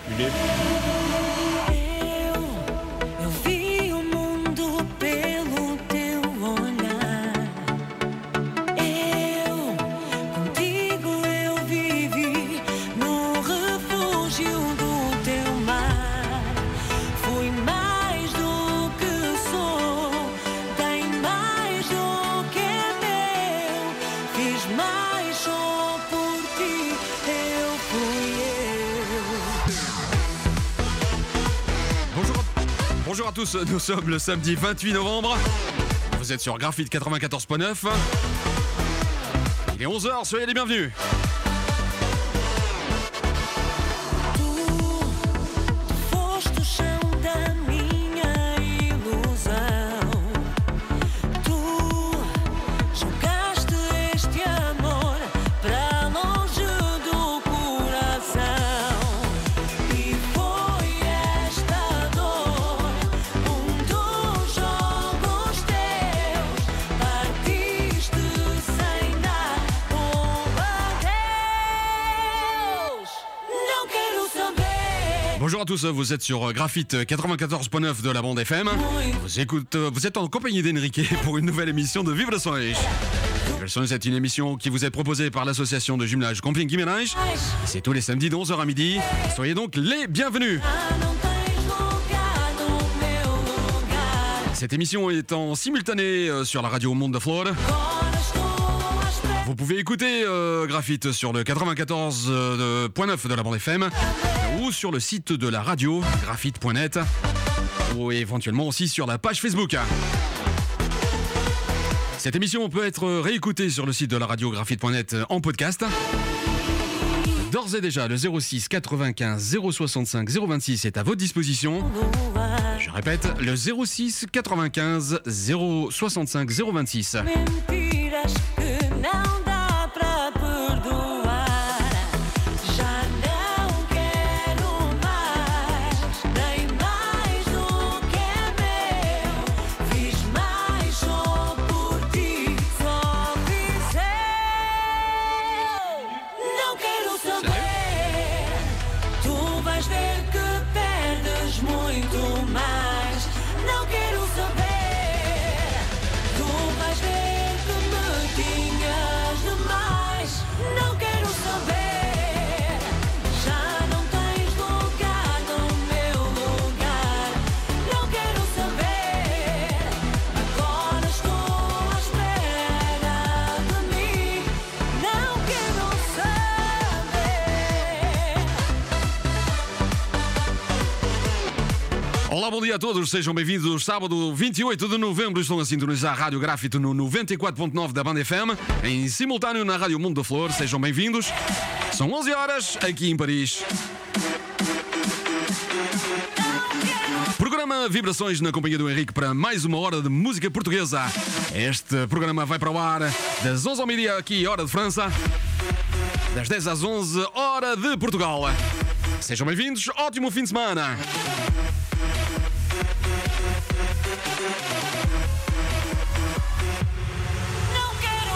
Eu vi o mundo pelo teu olhar. Contigo eu vivi no refúgio do teu mar. Fui mais do que sou, dei mais do que é meu. Fiz mais só por ti, eu fui eu. Bonjour à tous, nous sommes le samedi 28 novembre. Vous êtes sur Graphite 94.9. Il est 11h, soyez les bienvenus. Tu foste o chão da minha ilusão. Tu jogaste este amor para longe do coração. E foi esta dor dos jogos teus. Partiste sem dar adeus. Não quero saber. Bonjour à tous, vous êtes sur Graphite 94.9 de la bande FM. Vous êtes en compagnie d'Enrique pour une nouvelle émission de Vibrações. Vibrações est une émission qui vous est proposée par l'association de jumelage Camping Guimarães. C'est tous les samedis de 11h à midi. Soyez donc les bienvenus. Ah, não tens lugar no meu lugar. Cette émission est en simultané sur la radio Monde de Flore. Agora estou à espera. Vous pouvez écouter Graphite sur le 94.9 de la bande FM ou sur le site de la radio graphite.net ou éventuellement aussi sur la page Facebook. Cette émission peut être réécoutée sur le site de la radio graphite.net en podcast. D'ores et déjà, le 06 95 065 026 est à votre disposition. Je répète, le 06 95 065 026. Mentiras que não dá pra perdoar. Já não quero mais, nem mais do que é meu. Fiz mais só por ti, só fiz eu. Não quero saber. Tu vais ver que perdes muito mais. Não quero saber. Tu vais ver que me tinhas demais. Não quero saber. Já não tens lugar no meu lugar. Não quero saber. Agora estou à espera de mim. Não quero saber. Olá, bom dia a todos, sejam bem-vindos. Sábado 28 de novembro, estão a sintonizar a Rádio Graphite no 94.9 da Banda FM, em simultâneo na Rádio Mundo da Flor. Sejam bem-vindos. São 11 horas aqui em Paris. Programa Vibrações na companhia do Henrique para mais uma hora de música portuguesa. Este programa vai para o ar das 11 ao meio-dia aqui, hora de França, das 10 às 11, hora de Portugal. Sejam bem-vindos, ótimo fim de semana. Não quero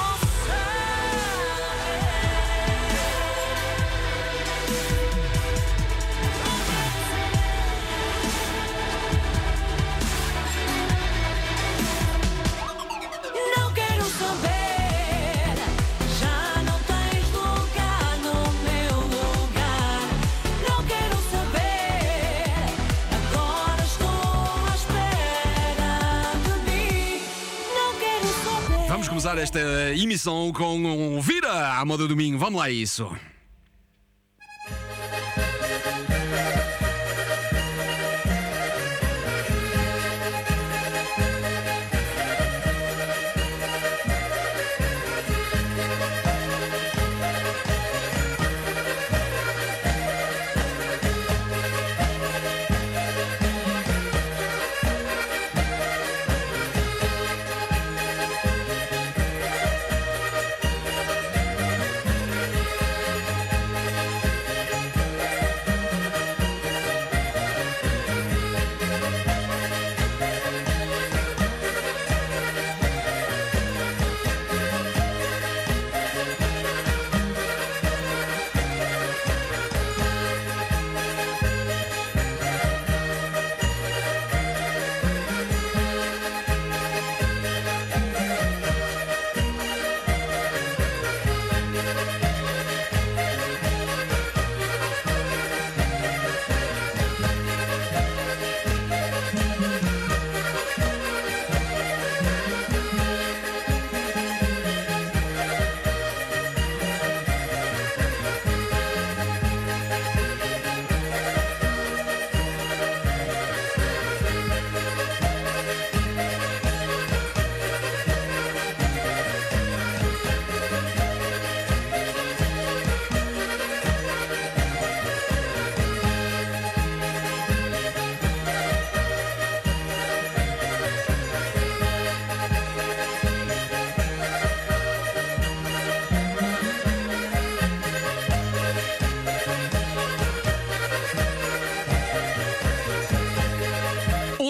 saber. Não quero saber. Já não tens lugar no meu lugar. Não quero saber. Agora estou à espera de mim. Não quero saber. Vamos começar esta emissão com um Vira à moda domingo. Vamos lá a isso.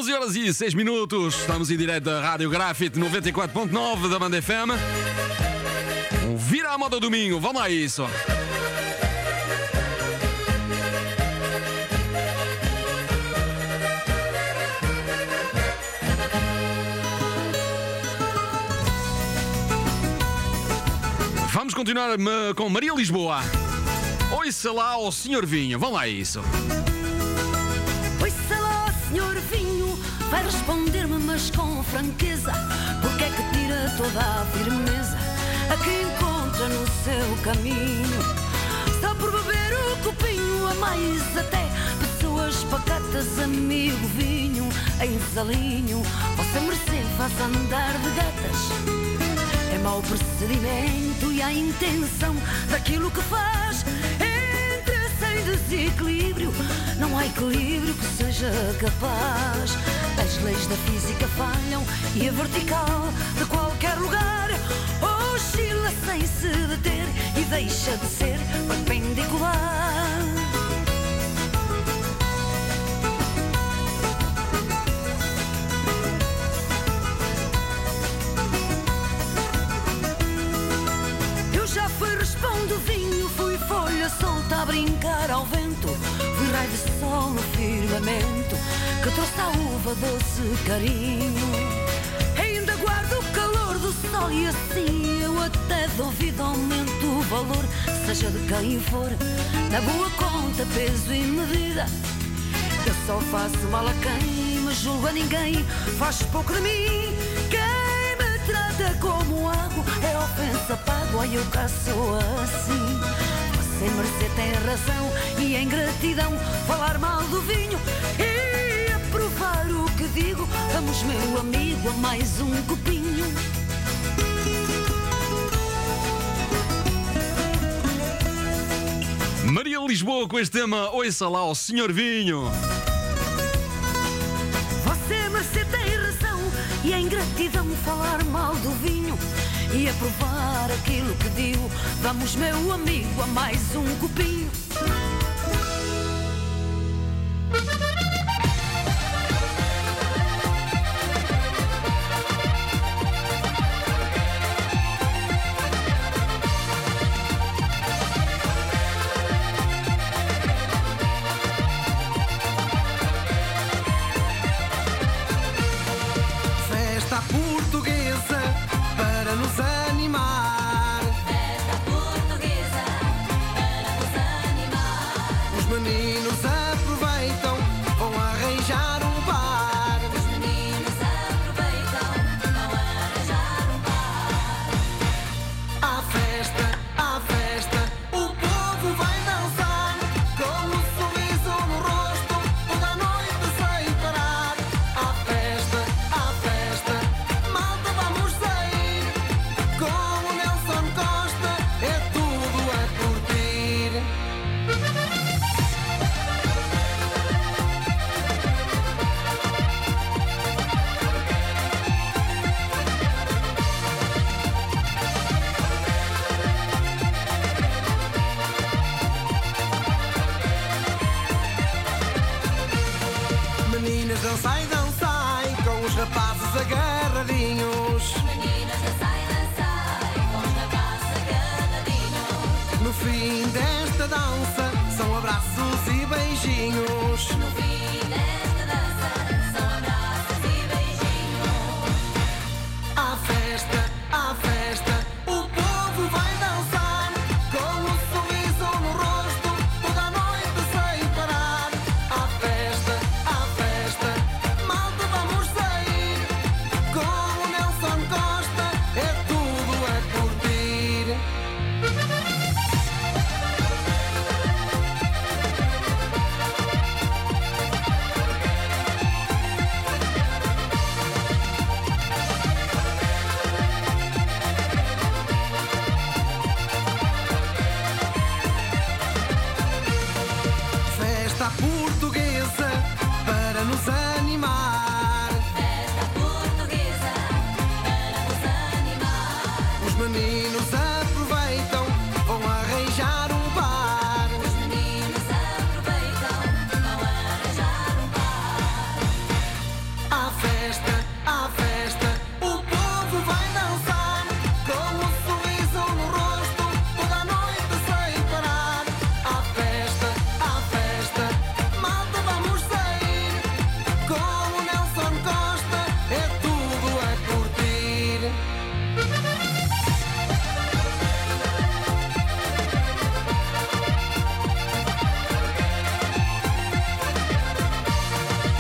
11h06. Estamos em direto da Rádio Grafite 94.9 da Banda FM. Vira a moda domingo, vamos a isso. Vamos continuar com Maria Lisboa. Ouça lá ao Senhor Vinho, vamos lá a isso. Ouça lá, Senhor Vinho, vai responder-me, mas com franqueza. Porque é que tira toda a firmeza a que encontra no seu caminho? Só por beber o copinho, a mais até pessoas pacatas, amigo vinho, em desalinho, vossa mercê faz andar de gatas. É mau procedimento e a intenção daquilo que faz entra sem desequilíbrio. Não há equilíbrio que seja capaz. As leis da física falham e a vertical de qualquer lugar oscila sem se deter e deixa de ser perpendicular. Já fui respondo vinho, fui folha solta a brincar ao vento, fui raio de sol no firmamento que trouxe à uva doce carinho. Ainda guardo o calor do sol e assim eu até duvido aumento o valor, seja de quem for, na boa conta, peso e medida. Eu só faço mal a quem me julga, ninguém faz pouco de mim. Quem me trata como água é ofensa pago, ai eu cá sou assim. Sem mercê tem razão e em gratidão falar mal do vinho e aprovar o que digo. Vamos, meu amigo, a mais um copinho. Maria Lisboa com este tema, ouça lá ao Senhor Vinho. Você, mercê, tem razão e em gratidão falar mal do vinho e aprovar aquilo que digo. Vamos, meu amigo, a mais um copinho. Festa portuguesa para nos animar. Festa portuguesa para nos animar. Os meninos aproveitam, vão arranjar um bar. Os meninos aproveitam, vão arranjar um bar. À festa, o povo vai dançar, com um sorriso no rosto, toda a noite sem parar. À festa, malta vamos sair, com o Nelson Costa, é tudo a curtir. Meninas, dançai, com os rapazes agarradinhos. Meninas, dançai, com os rapazes agarradinhos. No fim desta dança, são abraços e beijinhos. No fim desta dança, são abraços e beijinhos. À festa, o povo vai dançar, com um sorriso no rosto, toda a noite sem parar. À festa, malta vamos sair, com o Nelson Costa, é tudo a curtir. Festa portuguesa para nos animar. Festa portuguesa para nos animar. Os meninos aproveitam, vão arranjar um bar. Os meninos aproveitam, vão arranjar um bar.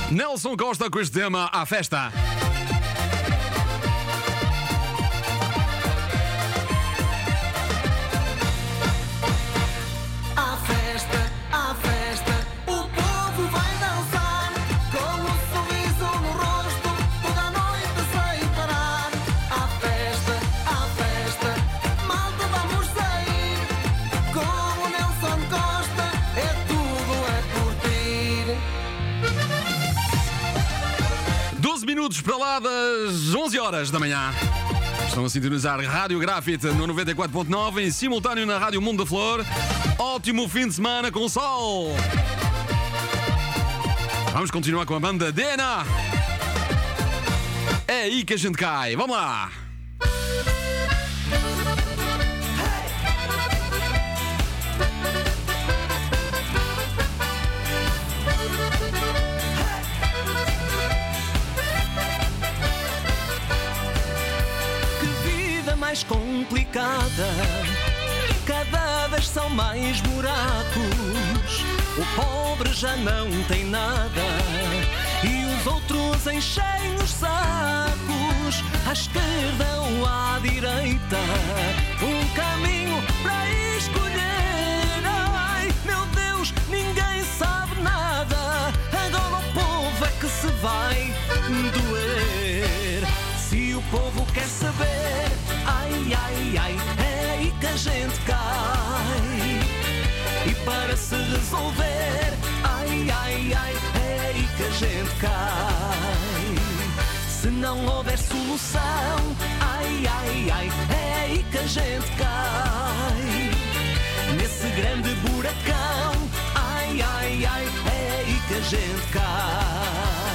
Nelson Costa com este tema à festa. À festa, o povo vai dançar com um sorriso no rosto, toda a noite sem parar. À festa, malta vamos sair com o Nelson Costa, tudo é curtir. 12 minutos para lá das 11 horas da manhã. Estão a sintonizar Rádio Grafite no 94.9, em simultâneo na Rádio Mundo da Flor. Ótimo fim de semana com sol. Vamos continuar com a banda DNA. É aí que a gente cai. Vamos lá. Mais complicada, cada vez são mais buracos. O pobre já não tem nada e os outros enchem os sacos. À esquerda ou à direita, um caminho para escolher. Ai, meu Deus, ninguém sabe nada. Agora o povo é que se vai doer. Se o povo quer saber, ai, ai, ai, é aí que a gente cai. E para se resolver, ai, ai, ai, é aí que a gente cai. Se não houver solução, ai, ai, ai, é aí que a gente cai. Nesse grande buracão, ai, ai, ai, é aí que a gente cai.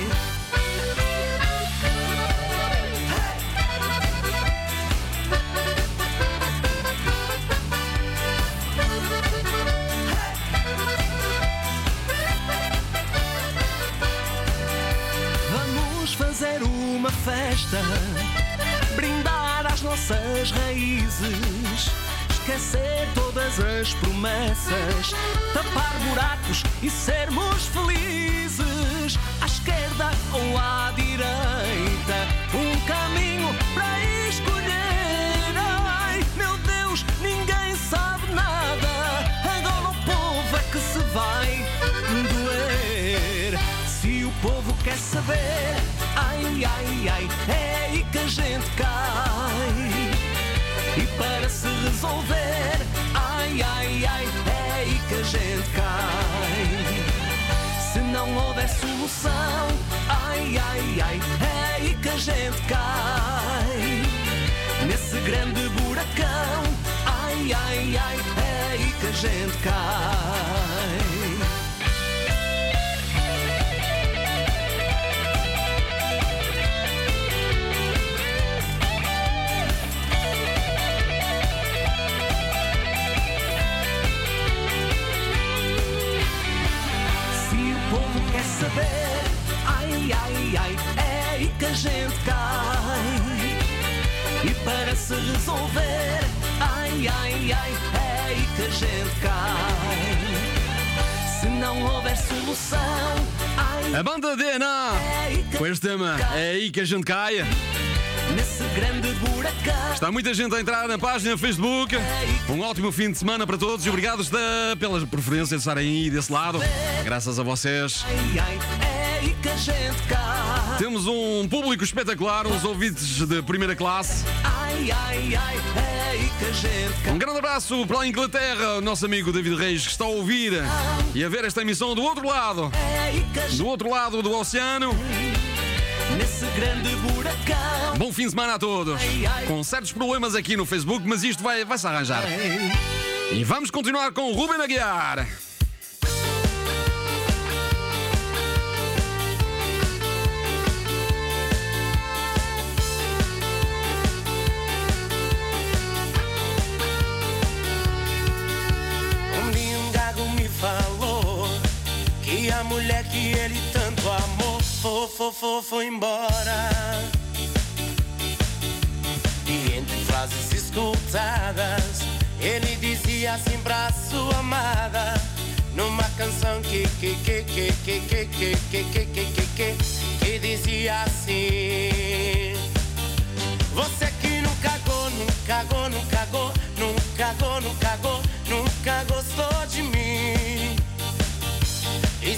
Fazer uma festa, brindar às nossas raízes, esquecer todas as promessas, tapar buracos e sermos felizes. À esquerda ou à direita, um caminho para escolher. Ai, meu Deus, ninguém sabe nada. Agora o povo é que se vai doer. Se o povo quer saber, ai, ai, ai, é aí que a gente cai. E para se resolver, ai, ai, ai, é aí que a gente cai. Se não houver solução, ai, ai, ai, é aí que a gente cai. Nesse grande buracão, ai, ai, ai, é aí que a gente cai. Saber, ai, ai, ai, é aí que a gente cai. E para se resolver, ai, ai, ai, é aí que a gente cai. Se não houver solução, ai, A banda DNA, com este tema, é aí que a gente cai. Nesse grande buracão. Está muita gente a entrar na página Facebook. Um ótimo fim de semana para todos e obrigado pela preferência de estarem aí desse lado. Graças a vocês. Ai, ai, é aí que a gente cai. Temos um público espetacular, uns ouvintes de primeira classe. Ai, ai, ai, é aí que a gente cai. Um grande abraço para a Inglaterra, o nosso amigo David Reis, que está a ouvir e a ver esta emissão do outro lado. É aí que a gente Do outro lado do oceano. Nesse grande buracão. Bom fim de semana a todos. Com certos problemas aqui no Facebook, mas isto vai-se arranjar. E vamos continuar com o Ruben Aguiar. Um dia um gago me falou que a mulher que ele tanto amou foi embora. E entre frases escutadas, ele dizia assim pra sua amada, numa canção que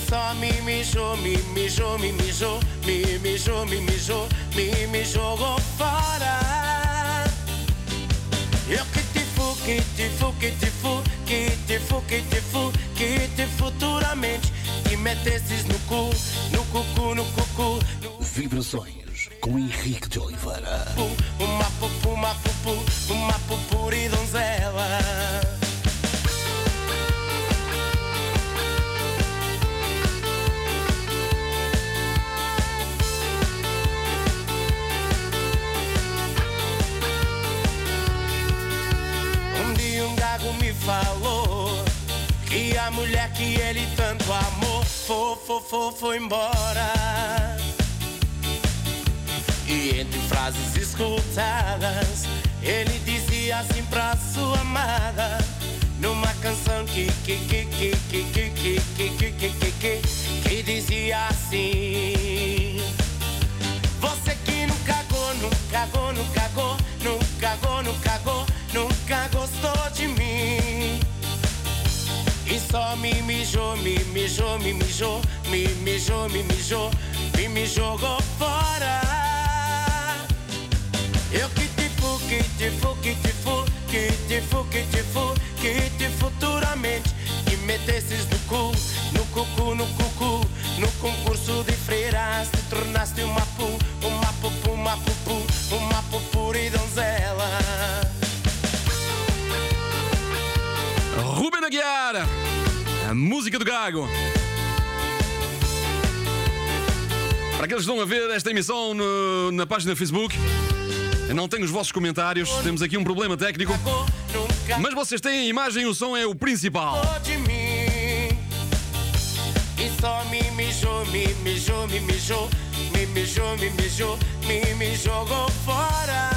só me mijou, me mijou, me mijou, me mijou, me mijou, me jogou fora. Eu que te fu, que te fu, que te fu, que te fu, que te fu, que te futuramente te metesses no cu, no cucu, no cucu. Vibrações com Henrique de Oliveira. Uma pupu, uma pupu, uma pupura e donzela. Me falou que a mulher que ele tanto amou foi embora. E entre frases escutadas ele dizia assim pra sua amada, numa canção que dizia assim: você que não cagou, não cagou, não cagou, não cagou, não cagou, nunca gostou de mim. E só me mijou, me mijou, me mijou, me mijou, me mijou, me jogou fora. Eu que te fu, que te fu, que te fu, que te fu, que te fu, que te futuramente te metesses no cu, no cucu, no cucu, no concurso de freiras te tornaste uma pupu, uma pupu, uma pupura e donzela. Ruben Aguiar, a música do Gago. Para aqueles que estão a ver esta emissão na página Facebook, eu não tenho os vossos comentários, temos aqui um problema técnico, mas vocês têm a imagem e o som é o principal. E só me mijou, me mijou, me mijou, me mijou, me mijou, me jogou fora.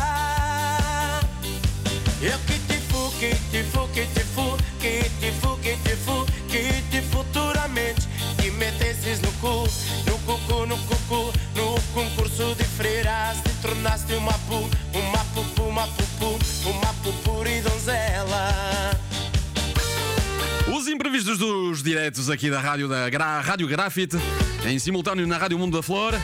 Eu que te fu, que te fu, que te fu, que te fu, que te fu, que te futuramente te metesses no cu, no cucu, no cucu, no concurso de freiras te tornaste uma pupu, uma pupu, uma pupu, uma pupura e donzela. Os imprevistos dos diretos aqui da rádio, Rádio Grafite, em simultâneo na Rádio Mundo da Flor.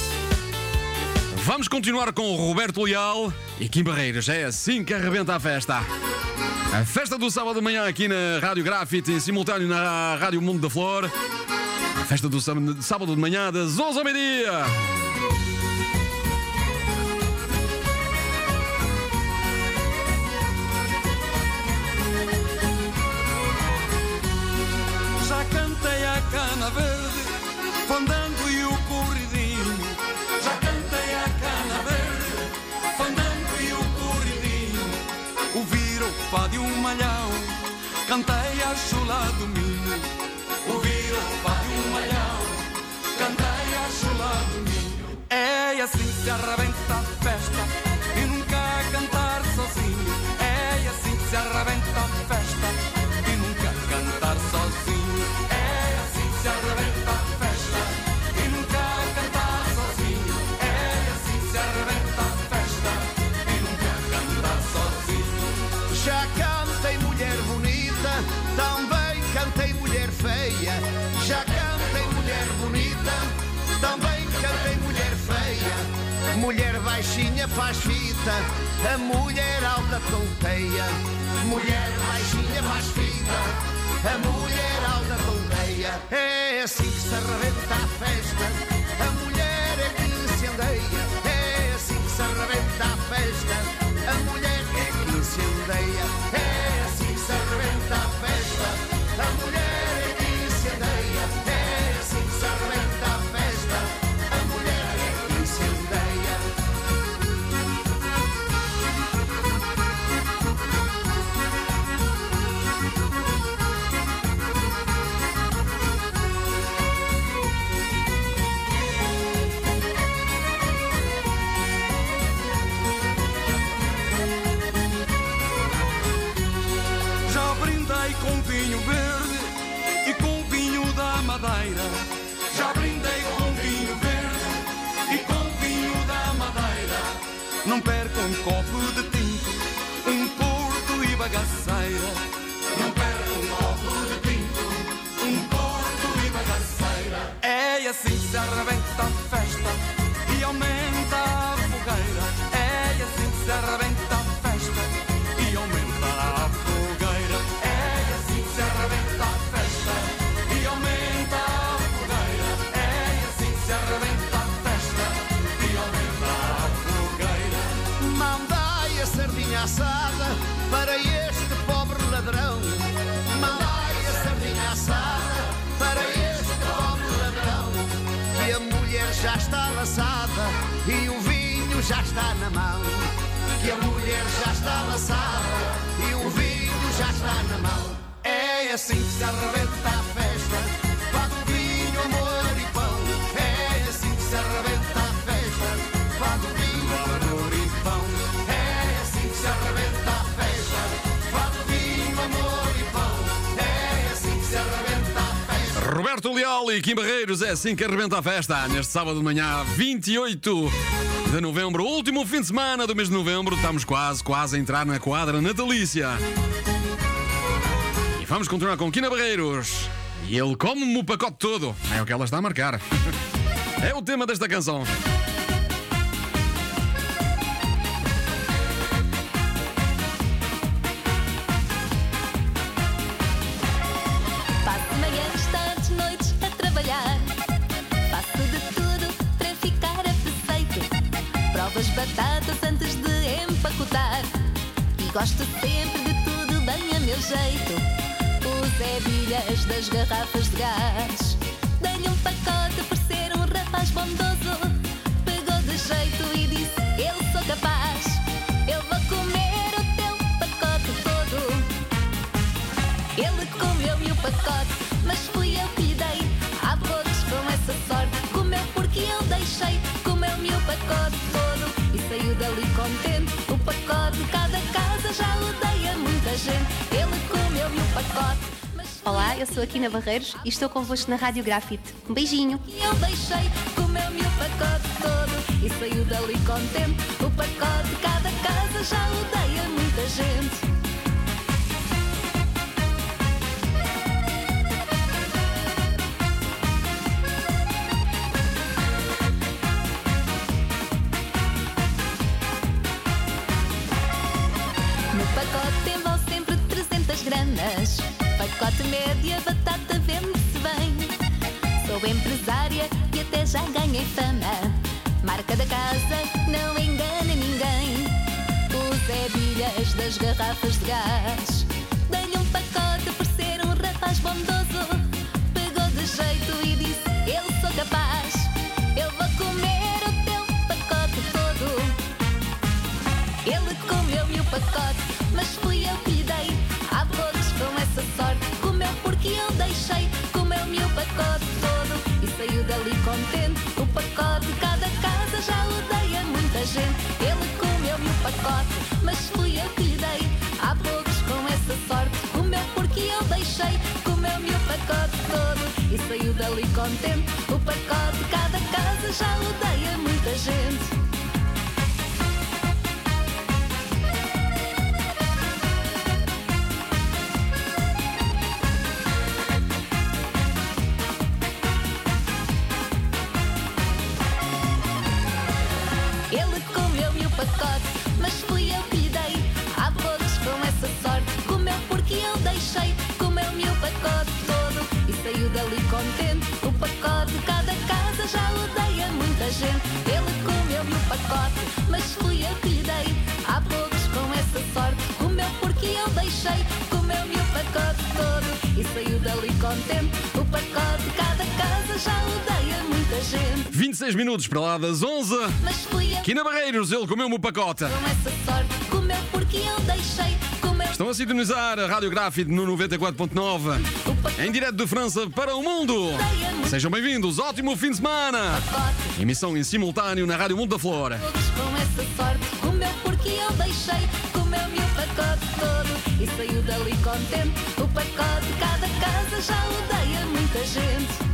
Vamos continuar com o Roberto Leal e Kim Barreiros. É assim que arrebenta a festa. A festa do sábado de manhã aqui na Rádio Grafite, em simultâneo na Rádio Mundo da Flor. A festa do sábado de manhã das 11 ao meio-dia. Já cantei a cana verde, fandango e o corridinho. Já cantei a cana verde, fandango e o corridinho. Ouvir o pá de um malhão, cantei a chula do minho. Ouvir o pá de um malhão, cantei a chula do minho. É assim que se arrebenta a festa, e nunca cantar sozinho. É assim que se arrebenta a festa, e nunca cantar sozinho. É assim que se arrebenta a festa, e nunca cantar sozinho. É assim que se arrebenta a festa, e nunca cantar sozinho. Já cantei mulher bonita, também cantei mulher feia. Já cantei mulher bonita, também cantei mulher feia. Mulher baixinha faz fita, a mulher alta tonteia. Mulher baixinha faz fita, a mulher alta tonteia. É assim que se arrebenta a festa, a mulher é que se andeia. É assim que se arrebenta a festa, a mulher é que se andeia. É assim que se arrebenta a festa, a mulher é que se andeia. É assim que se arrebenta a festa, a mulher é que se andeia. Já brindei com vinho verde e com vinho da Madeira. Já brindei com vinho verde e com vinho da Madeira. Não perca um copo de tinto, um porto e bagaceira. Não perca um copo de tinto, um porto e bagaceira. É assim que se arrebenta a festa e aumenta a fogueira. É assim que se arrebenta a festa e aumenta a fogueira. É assim que se arrebenta a festa e aumenta a fogueira. É assim que se arrebenta a festa e aumenta a fogueira. Mandai a sardinha assada para este pobre ladrão. Mandai a sardinha assada para este pobre ladrão. Que a mulher já está laçada e o vinho já está na mão. Que a mulher já está laçada e o vinho já está na mão. É assim que se arrebenta a festa, fado, vinho, amor e pão. É assim que se arrebenta a festa, fado, vinho, amor e pão. É assim que se arrebenta a festa, fado, vinho, amor e pão. É assim que se arrebenta a festa. Roberto Leal e Kim Barreiros, é assim que arrebenta a festa. Neste sábado de manhã, 28 de novembro, último fim de semana do mês de novembro. Estamos quase a entrar na quadra natalícia. E vamos continuar com Kim Barreiros. E ele come-me o pacote todo. É o que ela está a marcar. É o tema desta canção. Passo manhãs, tardes, noites a trabalhar. Faço de tudo para ficar perfeito. Provo as batatas antes de empacotar. E gosto sempre de tudo bem a meu jeito. Os hebilhas das garrafas de gás. Dei-lhe um pacote por ser um rapaz bondoso. Pegou de jeito e disse: eu sou capaz. Eu vou comer o teu pacote todo. Ele comeu-me o pacote, mas fui eu que lhe dei. Há poucos com essa sorte. Comeu porque eu deixei. Comeu-me o pacote todo e saiu dali contente. O pacote de cada casa já odeia muita gente. Ele comeu-me o pacote. Olá, eu sou a Kim Barreiros e estou convosco na Rádio Grafite. Um beijinho. E eu deixei, comeu-me o pacote todo e saiu dali contente. O pacote de cada casa já odeia muita gente. No pacote tem vão sempre 300 gramas. Pacote média, batata vende-se bem. Sou empresária e até já ganhei fama. Marca da casa, não engana ninguém. Os hebilhas das garrafas de gás. Dei-lhe um pacote por ser um rapaz bondoso. Pegou de jeito e disse: eu sou capaz. Eu vou comer o teu pacote todo. Ele comeu-me o pacote, mas fui eu que lhe dei. Há poucos com essa sorte. Comeu porque eu deixei. Comeu-me o pacote todo e saiu dali contente. O pacote de cada casa já odeia muita gente. Ele comeu-me o pacote, mas fui eu que lhe dei. Há poucos com essa sorte. Comeu porque eu deixei. Comeu-me o pacote todo e saiu dali contente. O pacote de cada casa já odeia muita gente. Ele comeu-me o pacote, mas fui eu que lhe dei. Há poucos com essa sorte. Comeu porque eu deixei. Comeu-me o pacote todo e saiu dali contente. O pacote de cada casa já odeia muita gente. Ele comeu-me o pacote, mas fui eu que lhe dei. Há poucos com essa sorte. Comeu porque eu deixei. Comeu-me o pacote todo e saiu dali contente. O pacote de cada casa já odeia muita gente. 26 minutos para lá das 11. Mas fui eu Kim Barreiros, ele comeu-me o pacote. com essa sorte. Comeu porque eu deixei. Comeu Estão a sintonizar a Rádio Grafite no 94.9. o pacote. Em direto de França para o mundo. Odeia muito Sejam bem-vindos, ótimo fim de semana. pacote. Emissão em simultâneo na Rádio Mundo da Flora. Todos com essa sorte. Comeu porque eu deixei. Comeu-me o pacote todo e saiu dali contente. O pacote de cada casa já odeia muita gente.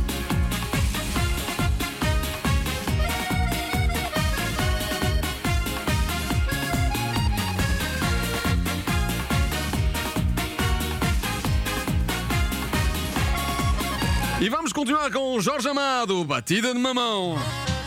E vamos continuar com Jorge Amado, Batida de Mamão.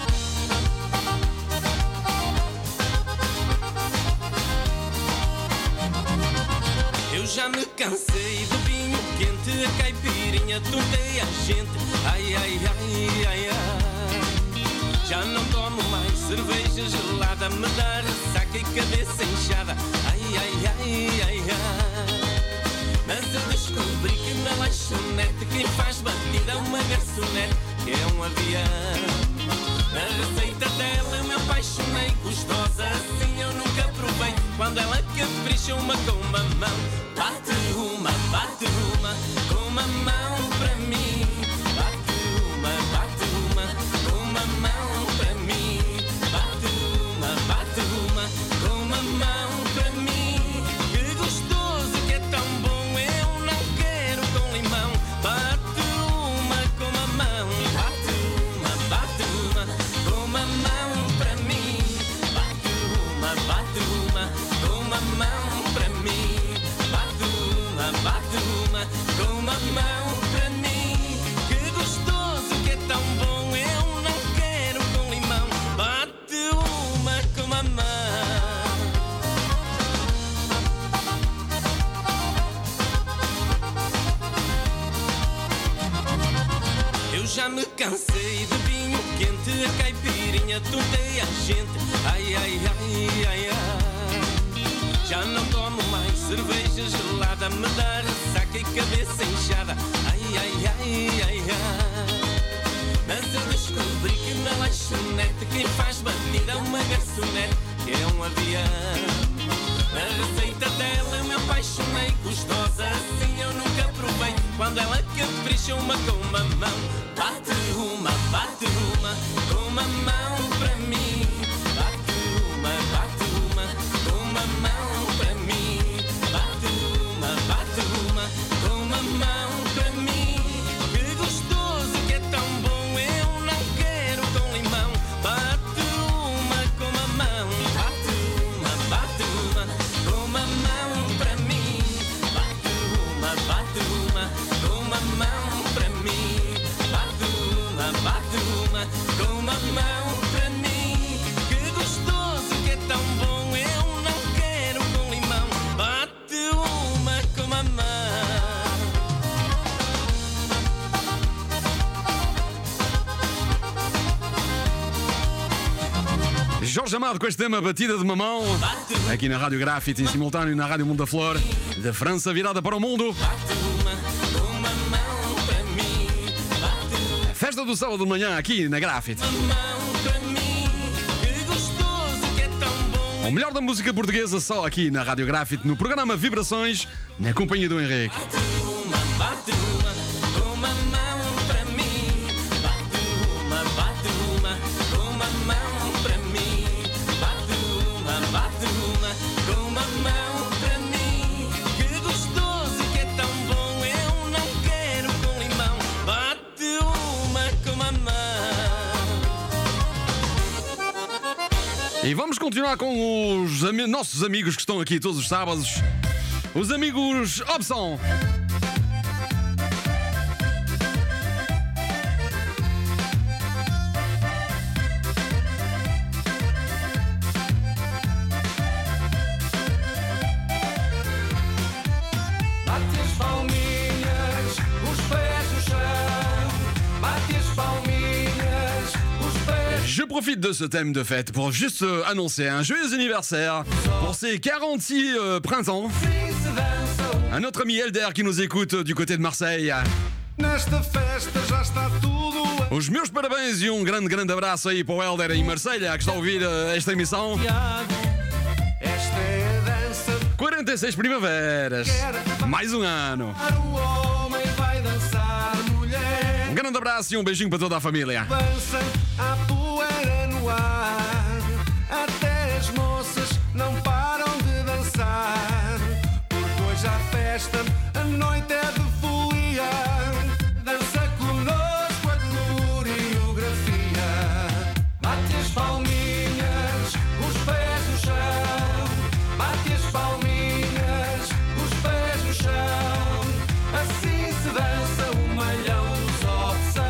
Eu já me cansei do vinho quente, a caipirinha tontei a gente. Ai, ai, ai, ai, ai. Já não tomo mais cerveja gelada, me dá ressaca e cabeça inchada. Ai, ai, ai, ai, ai. Mas eu descobri que na lanchonete quem faz batida é uma garçonete, que é um avião. Na receita dela eu me apaixonei, gostosa assim eu nunca provei. Quando ela capricha uma com uma mão, bate uma com uma mão para mim. Bate uma com uma mão para mim. Bate uma com uma mão para mim. Que gostoso, que é tão bom, eu não quero com limão. Bate uma com uma mão. Bate uma com uma mão para mim. Bate uma com uma mão para mim. Bate uma com uma mão para mim. Que gostoso, que é tão bom, eu não quero com limão. Bate uma com uma mão. Eu já me cansei de vinho quente, a caipirinha tontei a gente. Ai, ai, ai, ai, ai. Já não tomo mais cerveja gelada, me dá ressaca e cabeça inchada. Ai, ai, ai, ai, ai. Mas eu descobri que na lanchonete quem faz batida é uma garçonete, que é um avião. Na receita dela eu me apaixonei, gostosa assim eu nunca provei. Quando ela capricha uma com uma mão, bate uma com uma mão para mim. Bate uma com uma mão para mim. Bate uma com uma mão para mim. Que gostoso, que é tão bom, eu não quero com limão. Bate uma com uma mão. Bate uma com uma mão para mim. Bate uma com uma mão para mim. Bate uma com uma mão para mim. Que gostoso, que é tão bom, eu não quero com limão. Bate uma com uma mão. Jorge Amado com este tema, Batida de Mamão, aqui na Rádio Grafite, em simultâneo na Rádio Mundo da Flor, da França virada para o mundo. Festa do sábado de manhã aqui na Grafite. O melhor da música portuguesa só aqui na Rádio Grafite, no programa Vibrações, na companhia do Henrique. Bate uma com uma mão para mim. Bate uma com uma mão para mim. Bate uma com uma mão para mim. Que gostoso, que é tão bom, eu não quero com limão. Bate uma com uma mão. E vamos continuar com os nossos amigos que estão aqui todos os sábados. Os amigos Hobson. Bate as palminhas, os pés no chão. Bate as palminhas, os pés. Je profite de ce thème de fête pour juste annoncer un joyeux anniversaire pour ses 46 printemps. Sim, se dançam. Un autre ami Elder qui nous écoute du côté de Marseille. Nesta festa já está tudo. Os meus parabéns e grande abraço aí para o Elder em Marselha que está a ouvir esta emissão. Esta é a dança. 46 primaveras. Mais um ano. O homem vai dançar, mulher. Um grande abraço e um beijinho para toda a família. Dança a poeira no ar. Até as moças não param de dançar. Porque hoje há festa, a noite é de folia. Dança conosco a coreografia. Bate as palminhas, os pés no chão. Bate as palminhas, os pés no chão. Assim se dança o malhão dos Hobson.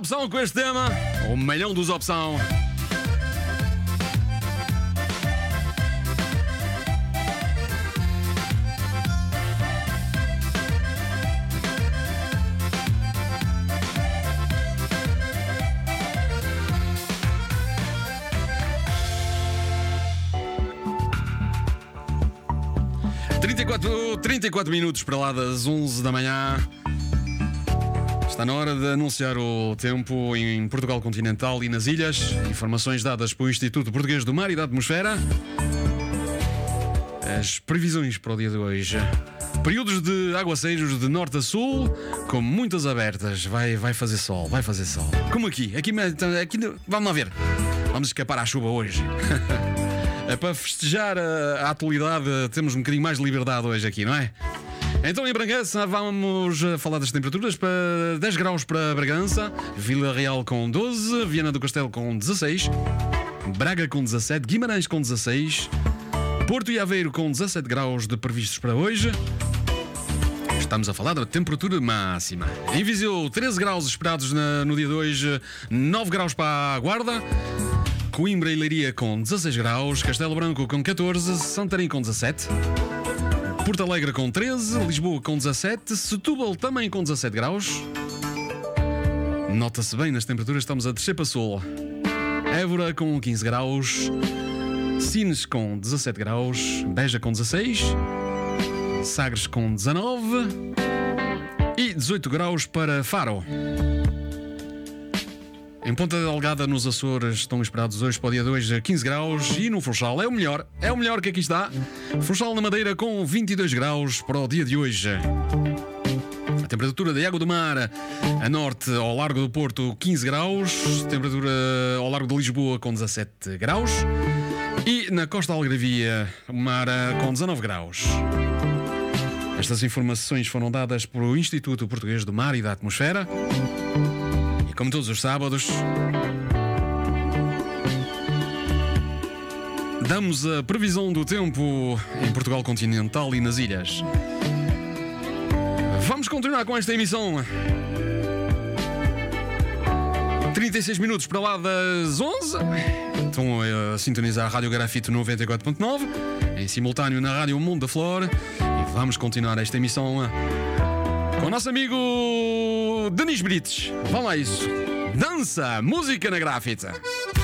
Opção com este tema. O melhão dos Opção. Trinta 34 minutos para lá das 11 da manhã. Está na hora de anunciar o tempo em Portugal continental e nas ilhas. Informações dadas pelo Instituto Português do Mar e da Atmosfera. As previsões para o dia de hoje. Períodos de aguaceiros de norte a sul, com muitas abertas. Vai fazer sol, vai fazer sol. Como aqui. Aqui vamos lá ver. Vamos escapar à chuva hoje. É para festejar a atualidade, temos um bocadinho mais de liberdade hoje aqui, não é? Então em Bragança vamos falar das temperaturas. Para 10 graus para Bragança, Vila Real com 12, Viana do Castelo com 16, Braga com 17, Guimarães com 16, Porto e Aveiro com 17 graus de previstos para hoje. Estamos a falar da temperatura máxima. Em Viseu, 13 graus esperados no dia de hoje, 9 graus para a Guarda, Coimbra e Leiria com 16 graus, Castelo Branco com 14, Santarém com 17, Porto Alegre com 13, Lisboa com 17, Setúbal também com 17 graus. Nota-se bem nas temperaturas, estamos a descer para sul. Évora com 15 graus, Sines com 17 graus, Beja com 16, Sagres com 19 e 18 graus para Faro. Em Ponta Delgada, nos Açores, estão esperados hoje para o dia de hoje 15 graus e no Funchal é o melhor que aqui está. Funchal na Madeira com 22 graus para o dia de hoje. A temperatura da água do mar a norte, ao largo do Porto, 15 graus. Temperatura ao largo de Lisboa com 17 graus. E na costa algarvia, mar com 19 graus. Estas informações foram dadas pelo Instituto Português do Mar e da Atmosfera. E como todos os sábados, damos a previsão do tempo em Portugal continental e nas ilhas. Vamos continuar com esta emissão. 36 minutos para lá das 11. Estão a sintonizar a Rádio Grafito 94.9, em simultâneo na Rádio Mundo da Flor. E vamos continuar esta emissão com o nosso amigo Denis Brites. Vamos lá isso. Dança, música na Grafita.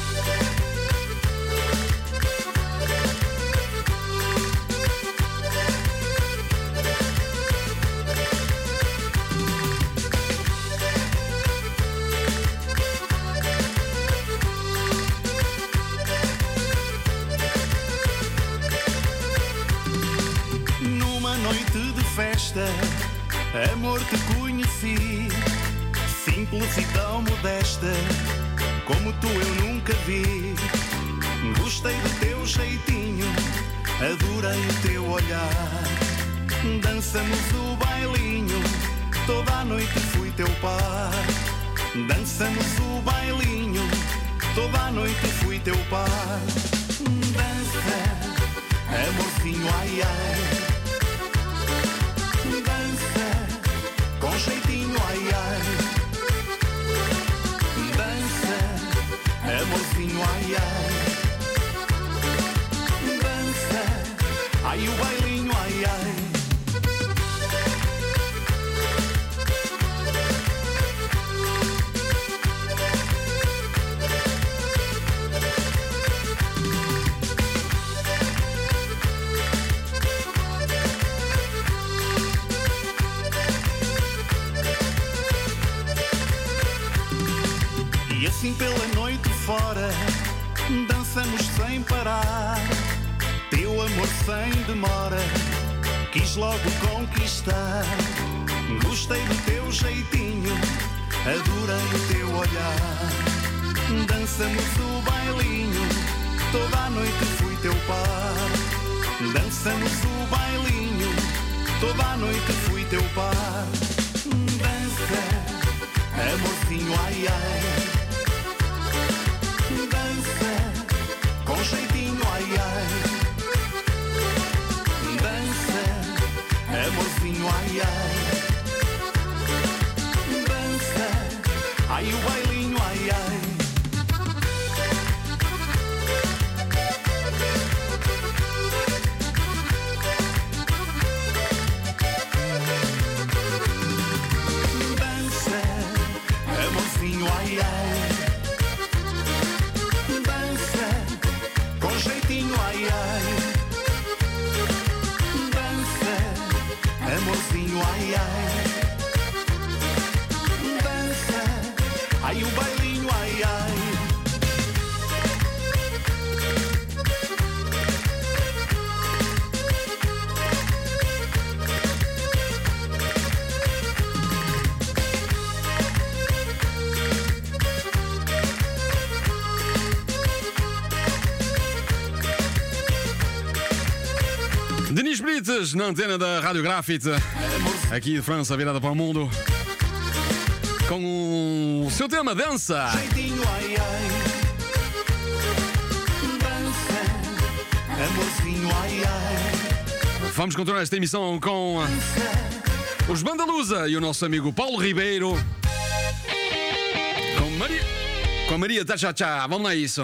Numa noite de festa, amor te conheci, simples e tão modesta, como tu eu nunca vi. Gostei do teu jeitinho, adorei o teu olhar. Dançamos o bailinho, toda a noite fui teu par. Dançamos o bailinho, toda a noite fui teu par. Dança, amorzinho, ai ai. Com jeitinho, ai ai. Dança, amorzinho, ai ai. Dança, ai o bailinho, ai ai. E assim pela noite fora, dançamos sem parar. Teu amor sem demora, quis logo conquistar. Gostei do teu jeitinho, adorei o teu olhar. Dançamos o bailinho, toda a noite fui teu par. Dançamos o bailinho, toda a noite fui teu par. Dança, amorzinho, ai ai. Com jeitinho, ai ai. Dança, amorzinho, ai ai. Dança, ai o baile. noites na antena da Rádio Grafite, aqui de França, virada para o mundo, com o seu tema Dança. Jeitinho, ai, ai. Dança, amorzinho, ai, ai. Vamos continuar esta emissão com os Bandalusa e o nosso amigo Paulo Ribeiro. Com a Maria Tchá Tchá. Vamos lá, isso.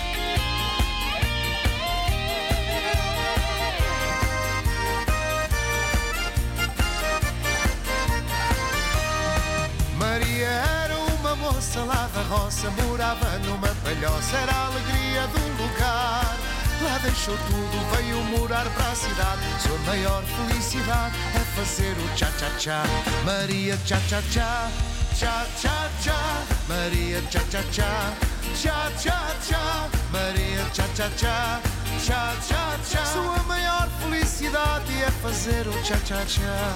Maria era uma moça lá da roça, morava numa palhoça, era a alegria do lugar. Lá deixou tudo, veio morar para a cidade. Sua maior felicidade é fazer o tchá-tchá-tchá. Maria tchá-tchá-tchá, tchá-tchá-tchá. Maria tchá-tchá-tchá, tchá-tchá-tchá. Maria tchá-tchá-tchá, tchá-tchá-tchá. Sua maior felicidade é fazer o tchá-tchá-tchá.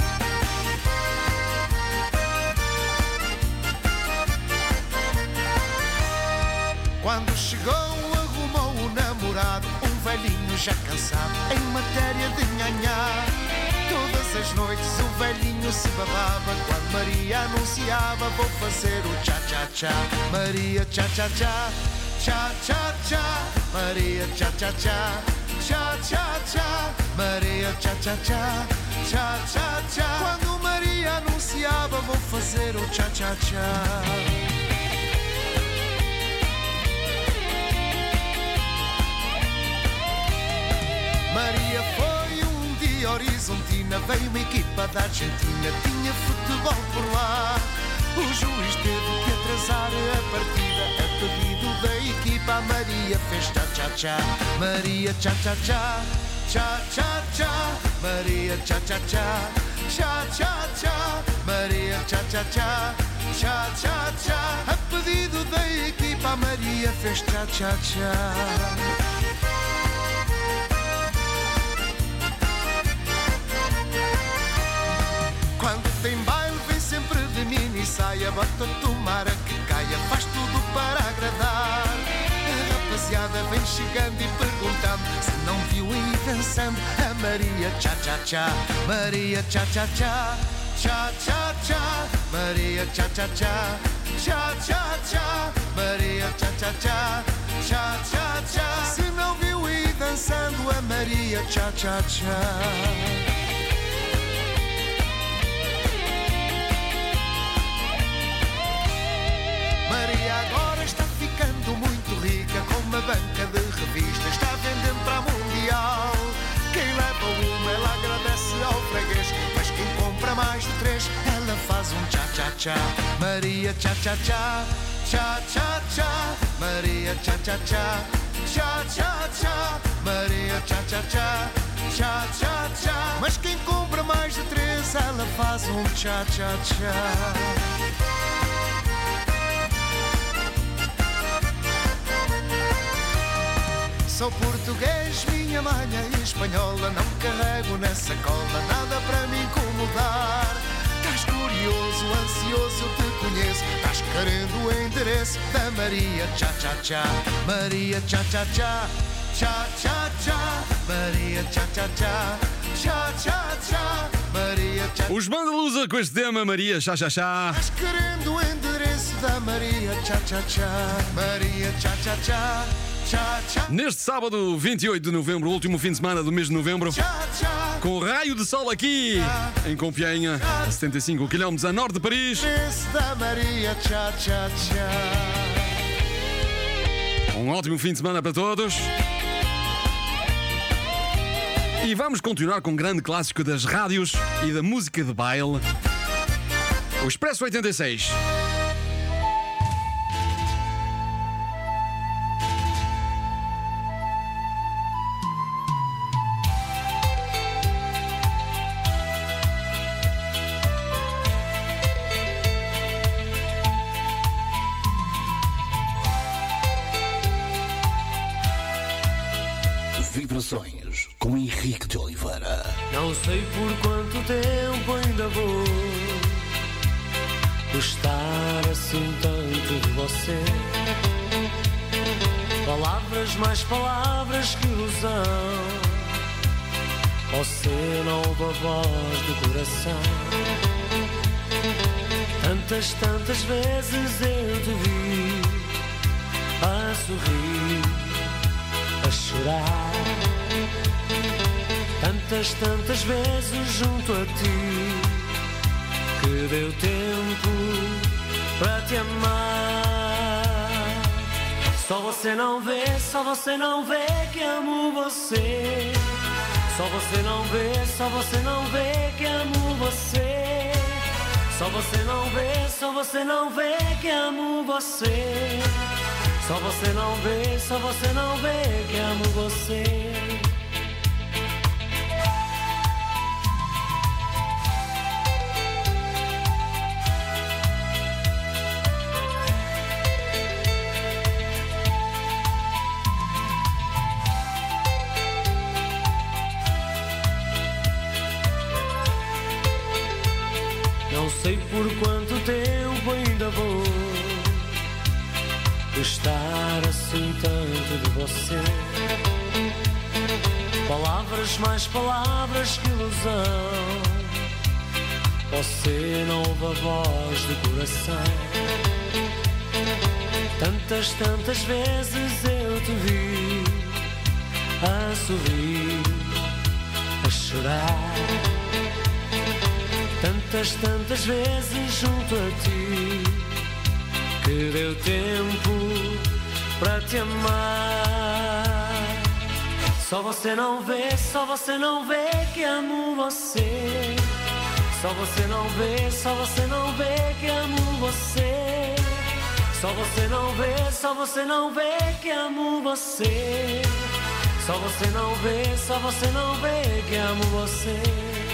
Quando chegou, arrumou o namorado, um velhinho já cansado em matéria de nhanhá. Todas as noites o velhinho se babava quando Maria anunciava: vou fazer o tchá-tchá-tchá. Maria tchá-tchá-tchá, tchá-tchá-tchá. Maria tchá-tchá-tchá, tchá-tchá-tchá. Maria tchá-tchá-tchá, tchá-tchá-tchá. Quando Maria anunciava: vou fazer o tchá-tchá-tchá. Maria foi um dia horizontina, veio uma equipa da Argentina, tinha futebol por lá. O juiz teve que atrasar a partida, a pedido da equipa. A Maria fez tchá-tchá-tchá. Maria tchá-tchá-tchá, tchá-tchá-tchá. Maria tchá-tchá-tchá, tchá-tchá-tchá. Maria tchá-tchá-tchá, tchá-tchá-tchá. A pedido da equipa, a Maria fez tchá-tchá-tchá. Quando tem baile vem sempre de mini saia, bota tomara que caia, faz tudo para agradar. A rapaziada vem chegando e perguntando se não viu ir dançando a Maria tchá-tchá-tchá. Maria tchá-tchá-tchá, tchá-tchá-tchá. Maria tchá-tchá-tchá, tchá-tchá-tchá. Maria tchá-tchá-tchá, tchá-tchá-tchá. Se não viu ir dançando a Maria tchá-tchá-tchá. Maria agora está ficando muito rica, com uma banca de revistas, está vendendo para a Mundial. Quem leva uma, ela agradece ao freguês, mas quem compra mais de 3, ela faz um tchá-tchá-tchá. Maria tchá-tchá-tchá, tchá-tchá-tchá. Maria tchá-tchá-tchá, tchá-tchá-tchá. Maria tchá-tchá-tchá, tchá-tchá-tchá. Mas quem compra mais de 3, ela faz um tchá-tchá-tchá. Sou português, minha mãe é espanhola, não carrego na sacola nada para me incomodar. Estás curioso, ansioso, eu te conheço, estás querendo o endereço da Maria tchá-tchá-tchá. Maria tchá-tchá-tchá, tchá-tchá-tchá. Maria tchá-tchá-tchá, tchá-tchá-tchá. Maria tchá-tchá. Os Bandalusa com este tema, Maria tchá-tchá-tchá. Estás querendo o endereço da Maria tchá-tchá-tchá. Maria tchá-tchá-tchá. Neste sábado, 28 de novembro, último fim de semana do mês de novembro, com raio de sol aqui em Compiègne, a 75 km a norte de Paris. Um ótimo fim de semana para todos. E vamos continuar com um grande clássico das rádios e da música de baile, o Expresso 86. Vibrações com Henrique de Oliveira. Não sei por quanto tempo ainda vou gostar assim tanto de você. Palavras mais palavras, que ilusão. Você não ouve a voz do coração. Tantas vezes eu te vi a sorrir, a chorar. Tantas vezes junto a ti que deu tempo para te amar. Só você não vê que amo você. Só você não vê que amo você. Só você não vê que amo você. Só você não vê que amo você. Não sei por quanto tempo ainda vou gostar assim tanto de você. Palavras mais palavras que ilusão. Você não ouve a voz do coração. Tantas vezes eu te vi a sorrir, a chorar. Tantas vezes junto a ti que deu tempo para te amar. Só você não vê que amo você. Só você não vê que amo você. Só você não vê que amo você. Só você não vê que amo você.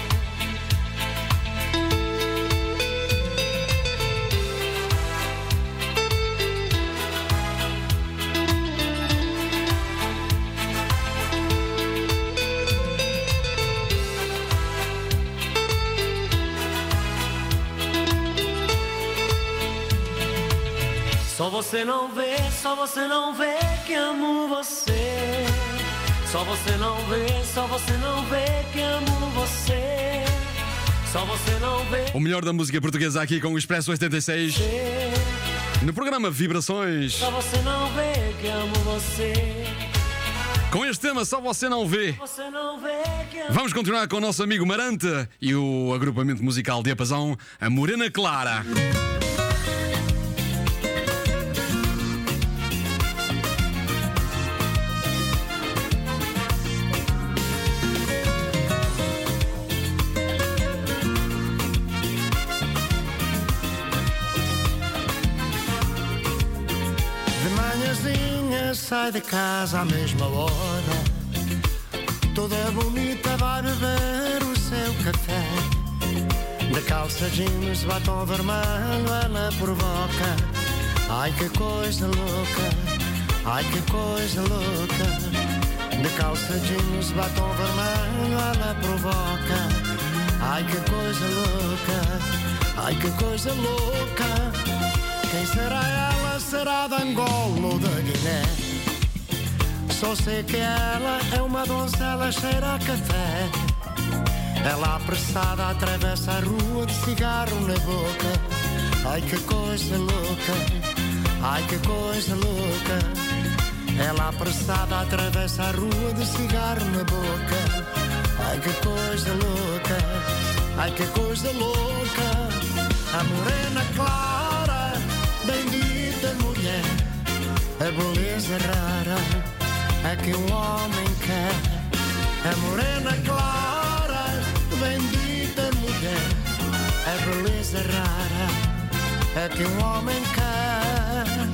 Só você não vê que amo você. Só você não vê que amo você. Só você não vê. O melhor da música portuguesa aqui com o Expresso 86. No programa Vibrações. Só você não vê que amo você. Com este tema, Só Você Não Vê. Você não vê que amo. Vamos continuar com o nosso amigo Marante e o agrupamento musical de Apazão, a Morena Clara. Sai de casa à mesma hora, toda bonita vai beber o seu café. De calça jeans, batom vermelho, ela provoca. Ai que coisa louca, ai que coisa louca. De calça jeans, batom vermelho, ela provoca. Ai que coisa louca, ai que coisa louca. Quem será ela? Será de Angola ou da Guiné? Só sei que ela é uma donzela cheira a café. Ela apressada atravessa a rua de cigarro na boca. Ai que coisa louca, ai que coisa louca. Ela apressada atravessa a rua de cigarro na boca. Ai que coisa louca, ai que coisa louca. A morena clara, bendita mulher, a beleza rara é que um homem quer. A morena clara, bendita mulher, a beleza rara é que um homem quer.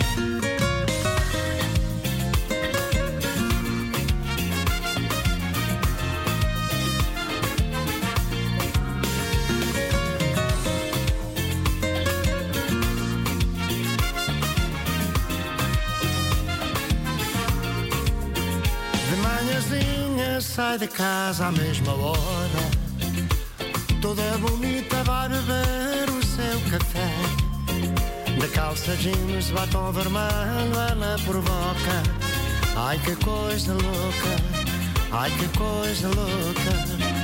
Sai de casa à mesma hora, toda bonita vai beber o seu café. De calça jeans, batom vermelho, ela provoca. Ai que coisa louca, ai que coisa louca.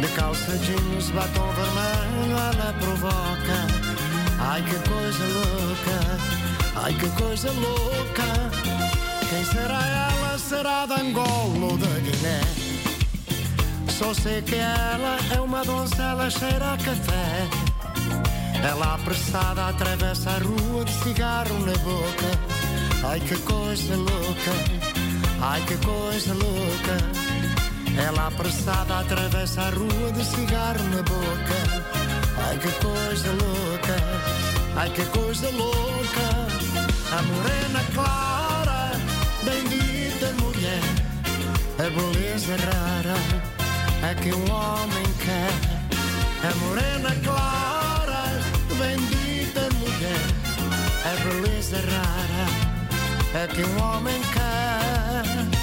de calça jeans, batom vermelho, ela provoca. Ai que coisa louca, ai que coisa louca. Quem será ela? Será de Angola ou da Guiné? Só sei que ela é uma donzela cheira a café. Ela apressada atravessa a rua de cigarro na boca. Ai que coisa louca, ai que coisa louca. Ela apressada atravessa a rua de cigarro na boca. Ai que coisa louca, ai que coisa louca. A morena clara, bendita mulher, a beleza rara, a que um homem quer. A morena clara, bendita mulher, a beleza rara, a que um homem quer.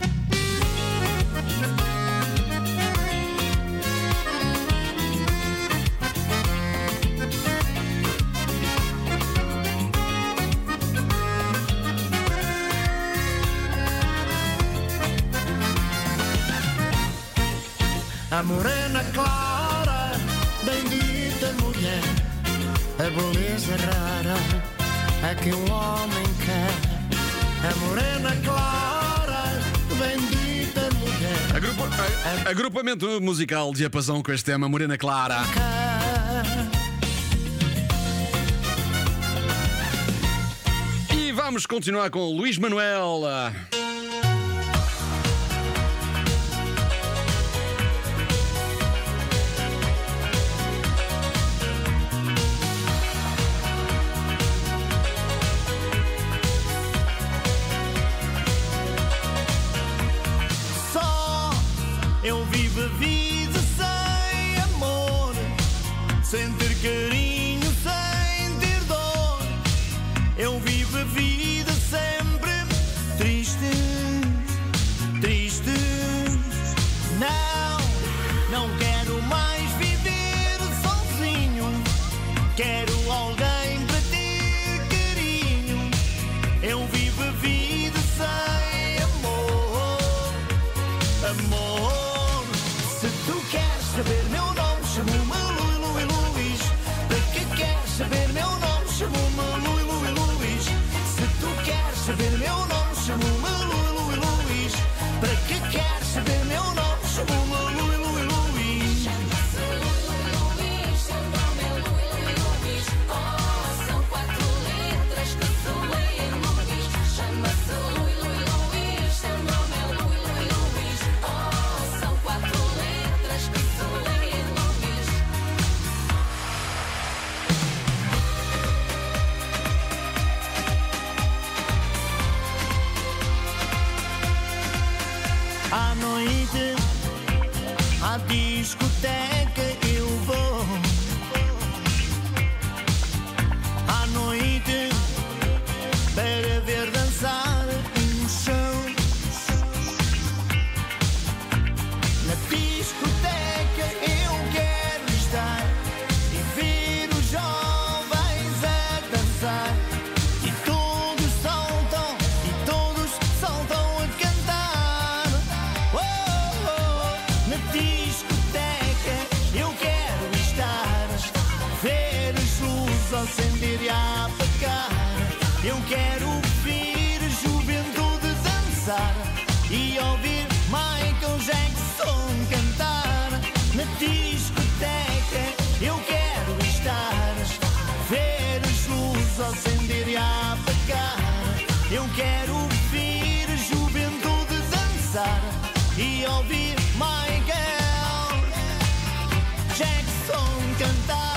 A morena clara, bendita mulher, a beleza rara, a que um homem quer. A morena clara, bendita mulher. Agrupamento musical de Apazão com este tema, Morena Clara. E vamos continuar com Luís Manuel. Eu vivo a vida sem amor, sem ter carinho, sem ter dor. Eu vivo a vida sempre triste, triste. Não quero mais viver sozinho. Quero alguém para ter carinho. Eu vivo a vida sem amor, amor. Saber meu nome, chamou-me Luís. Para que queres saber meu nome, chamou-me Luís. Se tu queres saber meu nome, chamou-me Luís. Para que queres saber meu nome, chamou-me Luís. Chama-se Luís, chamou-me Luís. Oh, são 4 letras que se leem Luís. Chama-se Luís, chamou-me Luís. Oh, são 4 letras que se leem Luís. À noite, à discoteca eu vou. À noite, para ver dançar um chão. Na discoteca eu quero estar e ver os jovens a dançar. E todos saltam a cantar. Na discoteca eu quero estar, ver as luzes acender e apagar. Eu quero ver a juventude dançar e ouvir Michael Jackson cantar. Na discoteca eu quero estar, ver as luzes acender e apagar. Eu quero ver a juventude dançar e ouvir Michael Jackson cantar.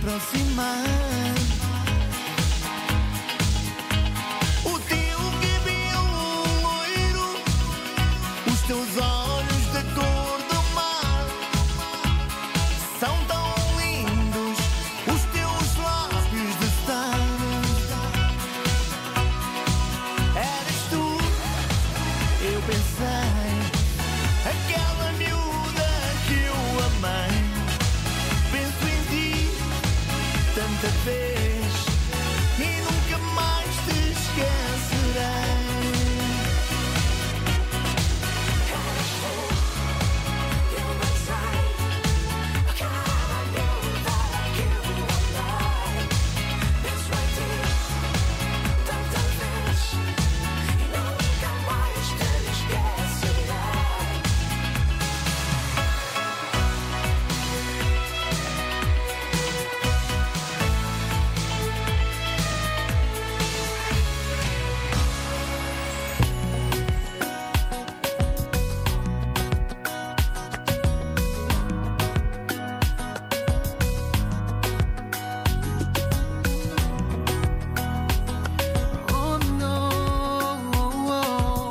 aproximar. O teu cabelo loiro, os teus olhos da cor do mar são tão lindos, os teus lábios de sal. Eras tu, eu pensei, aquela miúda que eu amei. Penso em ti tanta vez e nunca mais te esquecerei. Oh no,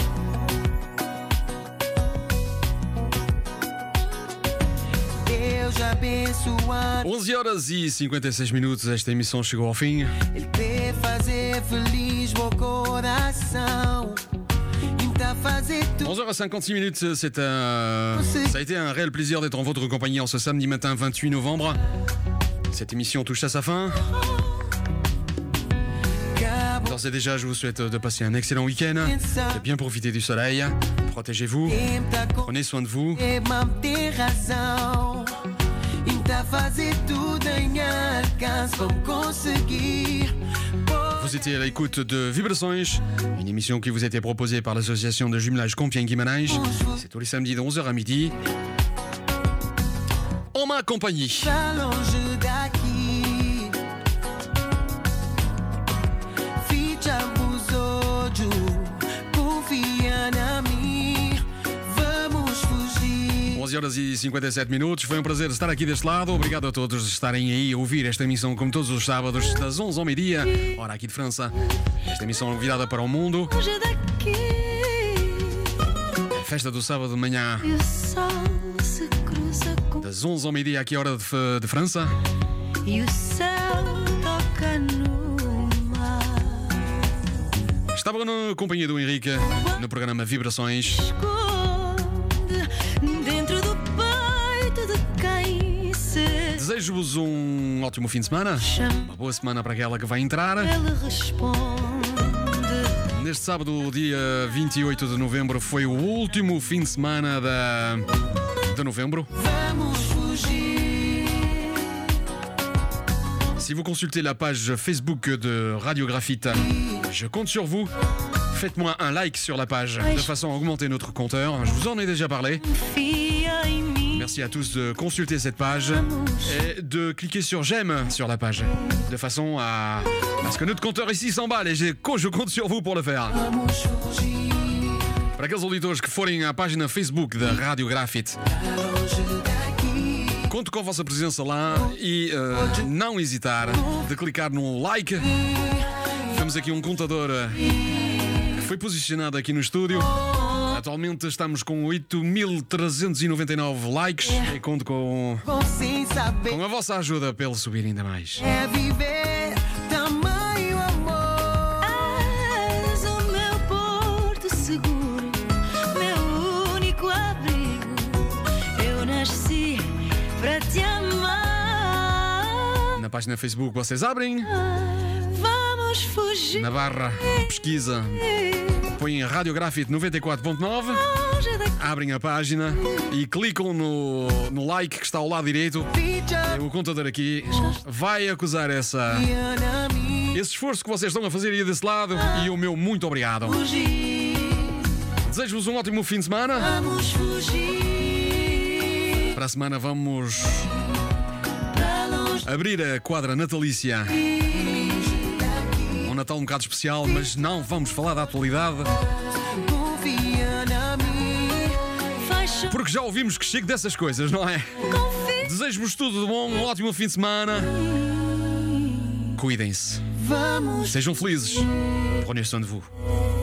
11 horas e 56 minutos, esta emissão chegou ao fim. ele te fazer feliz o coração e te fazer tudo. 11h56 minutes, ça a été un réel plaisir d'être en votre compagnie en ce samedi matin 28 novembre. Cette émission touche à sa fin. D'ores et déjà, je vous souhaite de passer un excellent week-end, de bien profiter du soleil. Protégez-vous, prenez soin de vous. E manter razão e te fazer tudo em alcance. Vamos conseguir. Vous étiez à l'écoute de Vibrações, une émission qui vous a été proposée par l'association de jumelage Compiègne-Guimarães. C'est tous les samedis de 11h à midi. En ma compagnie. Pra longe daqui, fica abusódio, confia na mim, vamos fugir. 11 horas e 57 minutos. Foi um prazer estar aqui deste lado. Obrigado a todos por estarem aí a ouvir esta emissão como todos os sábados, das 11 ao meio-dia, hora aqui de França. Esta emissão virada para o mundo. Longe daqui, Festa do sábado de manhã, e o sol se cruza com das 11 ao meio-dia, aqui a hora de França. e o céu toca no mar. Estava na companhia do Henrique no programa Vibrações. Esconde dentro do peito de quem se Desejo-vos um ótimo fim de semana, uma boa semana para aquela que vai entrar. ele responde. Neste sábado, dia 28 de novembro, foi o último fim de semana de novembre. Vamos fugir. Si vous consultez la page Facebook de Radio Graphite, je compte sur vous. Faites-moi un like sur la page de façon à augmenter notre compteur. Je vous en ai déjà parlé. Confia em mim. Merci à tous de consulter cette page et de cliquer sur j'aime sur la page de façon à ce que notre compteur ici s'emballe et je compte sur vous pour le faire. Vamos fugir. Para aqueles auditores que forem à página Facebook da Rádio Graphite, Pra longe daqui, conto com a vossa presença lá e não hesitar de clicar no like. Temos aqui um contador que foi posicionado aqui no estúdio. Atualmente estamos com 8.399 likes e conto com sem saber. a vossa ajuda para ele subir ainda mais. É viver tamanho amor. És o meu porto seguro, meu único abrigo. Eu nasci para te amar. Na página Facebook vocês abrem, Vamos fugir. na barra pesquisa põem Rádio Graphite 94.9, Longe daqui, abrem a página e clicam no like que está ao lado direito. Fica O contador aqui vai acusar esse esforço que vocês estão a fazer aí desse lado e o meu muito obrigado. fugir. Desejo-vos um ótimo fim de semana. Vamos fugir. Para a semana vamos Pra longe abrir a quadra natalícia. Um Natal um bocado especial, mas não vamos falar da atualidade, confia na mim. faz chover. porque já ouvimos que chega dessas coisas, não é? Confia Desejo-vos tudo de bom, um ótimo fim de semana. Cuidem-se. Sejam felizes. Prenez soin de vous.